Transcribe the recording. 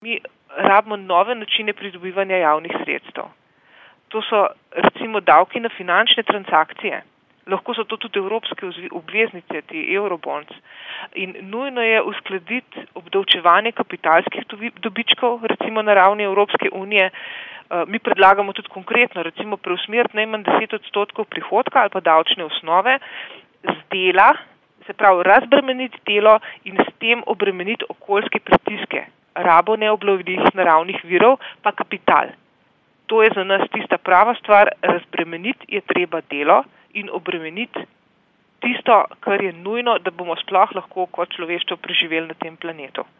mi rabimo nove načine pridobivanja javnih sredstev. To so recimo davki na finančne transakcije. Lahko so to tudi evropske obveznice, ti eurobonds. In nujno je uskladiti obdavčevanje kapitalskih dobičkov, recimo na ravni Evropske unije. Mi predlagamo tudi konkretno, recimo preusmeriti najmanj 10% prihodka ali pa davčne osnove z dela, se pravi razbremeniti delo in s tem obremeniti okoljske pritiske, rabo neobnovljivih naravnih virov pa kapital. To je za nas tista prava stvar, razbremeniti je treba delo in obremeniti tisto, kar je nujno, da bomo sploh lahko kot človeštvo preživeli na tem planetu.